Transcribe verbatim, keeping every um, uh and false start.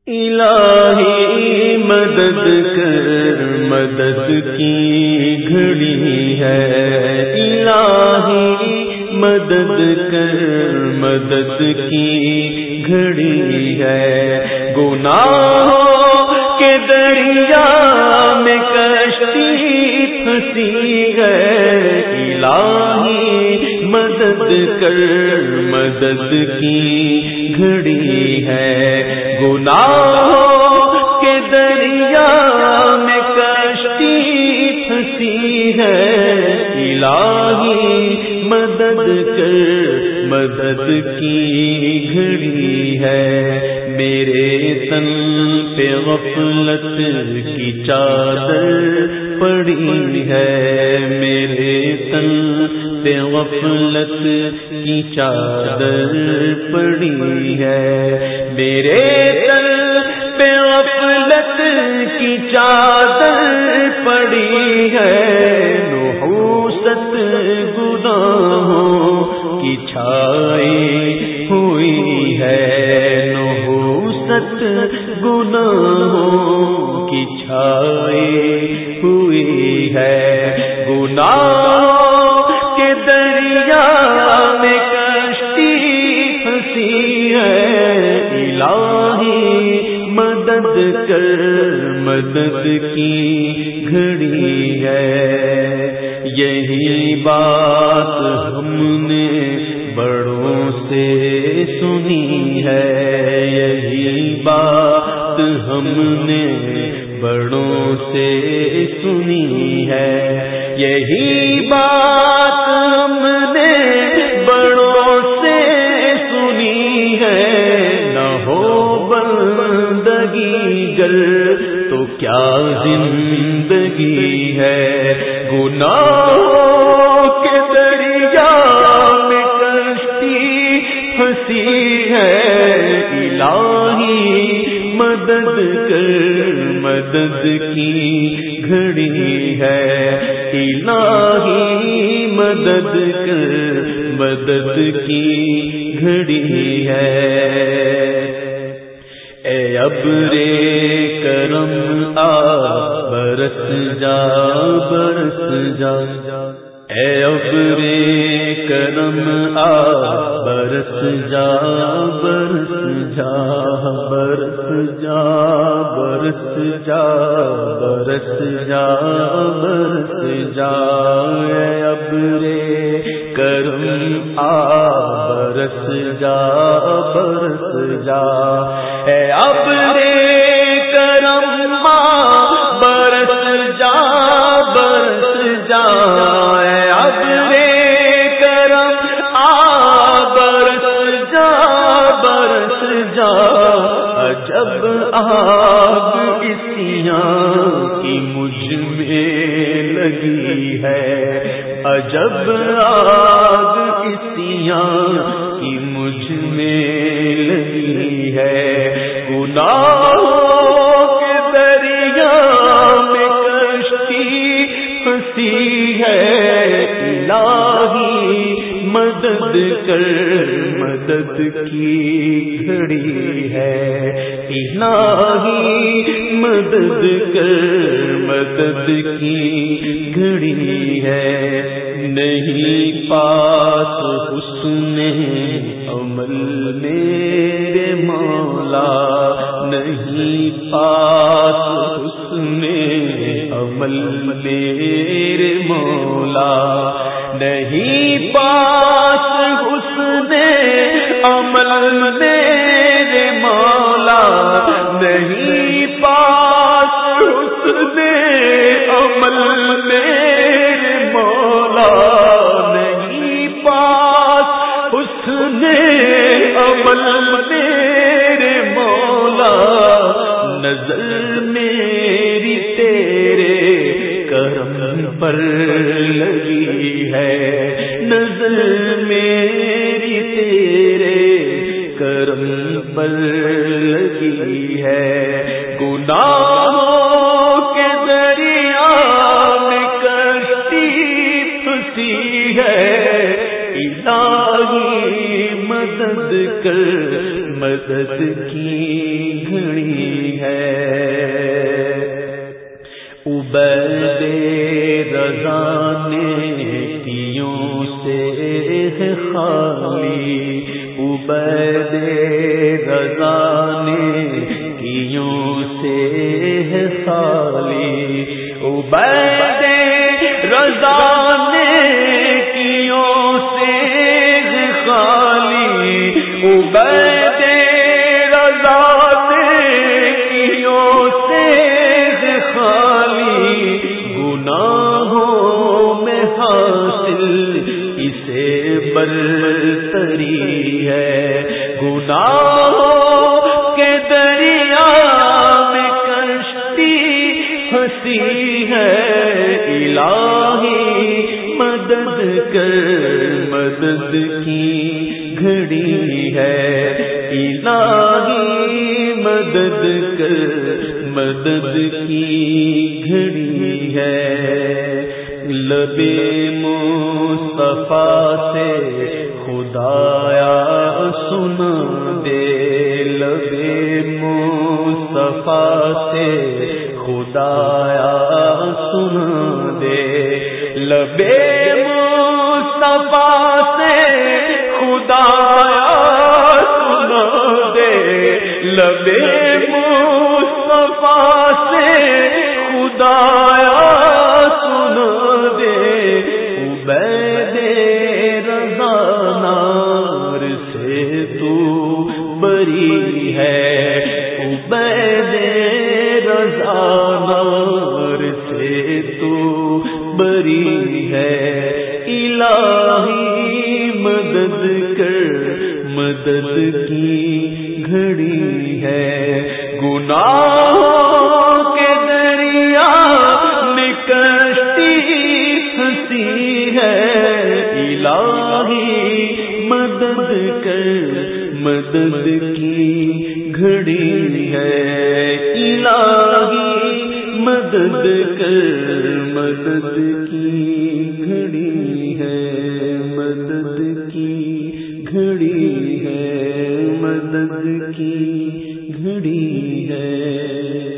الہی مدد کر مدد کی گھڑی ہے، الہی مدد کر مدد کی گھڑی ہے، گناہوں کے دریا میں کشتی پھنسی ہے، الہی مدد کر مدد کی گھڑی ہے، گناہوں کے دریا میں کشتی پھنسی ہے، الہی مدد کر مدد کی گھڑی ہے، میرے تن پہ غفلت کی چادر پڑی ہے، میرے تن پہ غفلت کی چادر پڑی ہے، میرے تن پہ غفلت کی چادر پڑی ہے، نحوست گناہوں کی چھائی ہوئی ہے، نحوست گناہوں کی چھائی ہوئی ہے، گناہوں کے دریا میں کشتی پھنسی ہے، الہی مدد کر مدد کی گھڑی ہے، یہی بات ہم نے بڑوں سے سنی ہے، یہی بات ہم نے بڑوں سے سنی ہے، یہی بات ہم نے بڑوں سے سنی ہے، نہ ہو بندگی گر تو کیا زندگی ہے، گناہوں کے دریا میں کشتی پھنسی ہے، الہی مدد کر مدد کی گھڑی ہے، الہی مدد کر مدد کی گھڑی ہے، اے ابرے کرم آ برس جا برس جا، اے ابرے کرم آ برس جا برس جا برس جا برس جا برس جا برس جا، اے ابرے کرم آ برس جا برس جا، اے ابرے کرم آ برس جا برس جا، اے ابرے کرم آ برس جا برس جا، عجب آگ اسیاں کی مجھ میں لگی ہے، عجب آگ اسیاں کی مجھ میں لگی ہے، گناہوں کے دریا میں کشتی پھنسی ہے، الہی مدد کر مدد کی گھڑی ہے، الہی مدد کر مدد کی گھڑی ہے، نہیں پاس حسن عمل میرے مولا، نہیں پاس حسن عمل میرے مولا، نہیں پاس حسن عمل میرے مولا، نہیں پاس حسن عمل میرے مولا، نہیں پاس حسن عمل میرے مولا، نظر میری تیرے کرم پر لگی ہے، نظر میری تیرے کرم پر لگی ہے، گناہوں کے دریا میں کشتی پھنسی ہے، الہی مدد کر مدد کی گھڑی رضا نیکیوں سے ہے خالی، عبید رضا نیکیوں سے ہے خالی، عبید رضا نیکیوں سے ہے خالی، عبید رضا نیکیوں سے ہے خالی، گناہوں میں حاصل اسے برتری ہے، گناہوں کے دریا میں کشتی پھنسی ہے، الہی مدد کر مدد کی گھڑی ہے، الہی مدد کر مدد کی گھڑی ہے، لب مصطفیٰ سے خدایا سنا دے، لب مصطفیٰ سے خدایا سنا دے، لب مصطفیٰ سے خدایا سنا دے، لب مصطفیٰ سے خدایا سنا دے، عبید رضا نار سے تو بری ہے، عبید رضا نار سے تو بری ہے، الہی مدد کر مدد کی گھڑی ہے، گناہوں کے دریا میں کشتی پھنسی ہے، الہی مدد کر مدد کی گھڑی ہے، الہی مدد کر مدد کی گھڑی ہے، مدد کی گھڑی ہے، مدد کی گھڑی ہے۔